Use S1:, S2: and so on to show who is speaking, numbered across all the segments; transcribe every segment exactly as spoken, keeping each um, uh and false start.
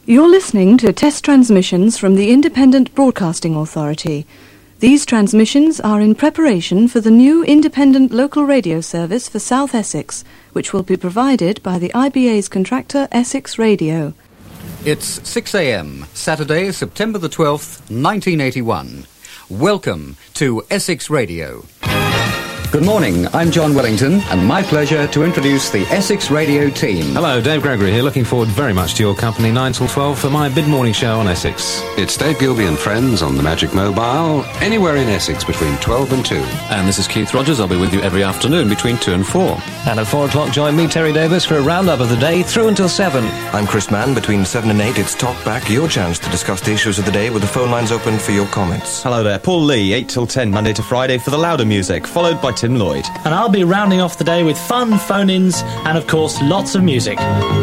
S1: You're listening to test transmissions from the Independent Broadcasting Authority. These transmissions are in preparation for the new independent local radio service for South Essex, which will be provided by the I B A's contractor Essex Radio.
S2: It's six a.m., Saturday, September the twelfth, nineteen eighty-one. Welcome to Essex Radio. Good morning, I'm John Wellington, and my pleasure to introduce the Essex Radio team.
S3: Hello, Dave Gregory here, looking forward very much to your company nine till twelve for my mid-morning show on Essex.
S4: It's Dave Gilby and friends on the Magic Mobile, anywhere in Essex between twelve and two.
S5: And this is Keith Rogers. I'll be with you every afternoon between two and four.
S6: And at four o'clock, join me, Terry Davis, for a roundup of the day through until seven.
S7: I'm Chris Mann. Between seven and eight, it's Talk Back, your chance to discuss the issues of the day with the phone lines open for your comments.
S8: Hello there, Paul Lee, eight till ten, Monday to Friday for the louder music, followed by Tim Lloyd.
S9: And I'll be rounding off the day with fun, phone-ins, and of course, lots of music.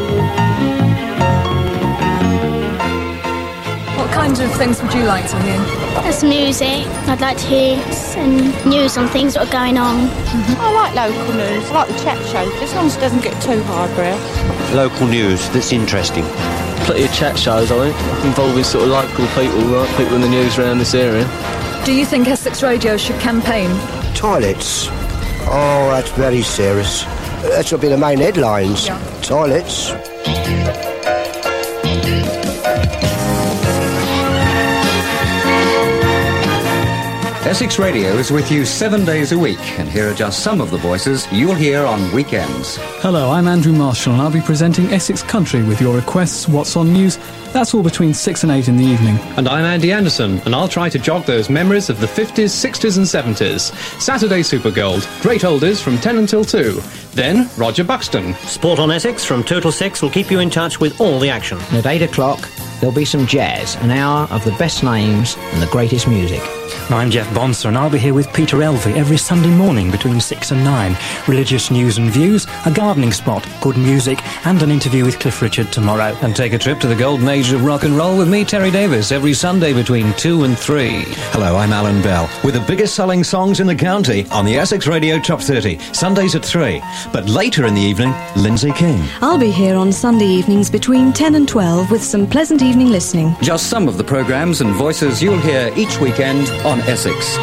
S10: What kinds of things would you like to hear?
S11: There's music. I'd like to hear some news on things that are going on.
S12: Mm-hmm. I like local news. I like the chat show, as long as it doesn't get too highbrow.
S13: Local news that's interesting.
S14: Plenty of chat shows, I think, involving sort of local people, right? People in the news around this area.
S10: Do you think Essex Radio should campaign?
S13: Toilets. Oh, that's very serious. That should be the main headlines. Yeah. Toilets.
S2: Essex Radio is with you seven days a week, and here are just some of the voices you'll hear on weekends.
S15: Hello, I'm Andrew Marshall, and I'll be presenting Essex Country with your requests, what's on news. That's all between six and eight in the evening.
S16: And I'm Andy Anderson, and I'll try to jog those memories of the fifties, sixties and seventies. Saturday Supergold, great oldies from ten until two. Then Roger Buxton.
S17: Sport on Essex from two till six will keep you in touch with all the action.
S18: And at eight o'clock, there'll be some jazz, an hour of the best names and the greatest music.
S19: I'm Jeff Bonser, and I'll be here with Peter Elvey every Sunday morning between six and nine. Religious news and views, a gardening spot, good music, and an interview with Cliff Richard tomorrow.
S6: And take a trip to the golden age of rock and roll with me, Terry Davis, every Sunday between two and three.
S20: Hello, I'm Alan Bell, with the biggest selling songs in the county on the Essex Radio Top thirty, Sundays at three. But later in the evening, Lindsay King.
S1: I'll be here on Sunday evenings between ten and twelve with some pleasant evening listening.
S2: Just some of the programmes and voices you'll hear each weekend on Essex.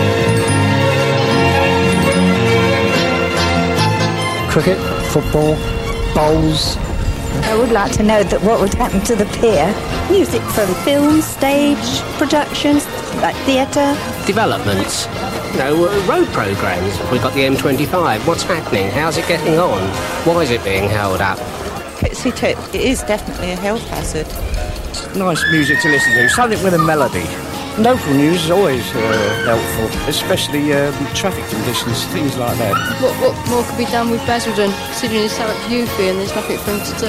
S21: Cricket, football, bowls.
S22: I would like to know that what would happen to the pier.
S23: Music from films, stage, productions, like theatre.
S24: Developments. You know, road programmes. We've got the M twenty-five. What's happening? How's it getting on? Why is it being held up?
S12: Pitsy Tip, it is definitely a health hazard.
S25: Nice music to listen to, something with a melody. Local news is always uh, helpful, especially um, traffic conditions, things like that.
S26: What, what more could be done with Basildon, considering it's so youthful and there's nothing for him to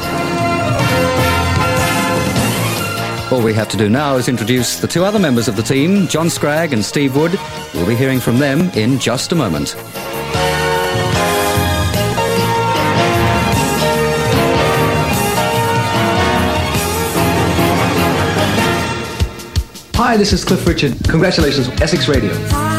S2: do? All we have to do now is introduce the two other members of the team, John Scragg and Steve Wood. We'll be hearing from them in just a moment.
S27: Hi, this is Cliff Richard. Congratulations, Essex Radio.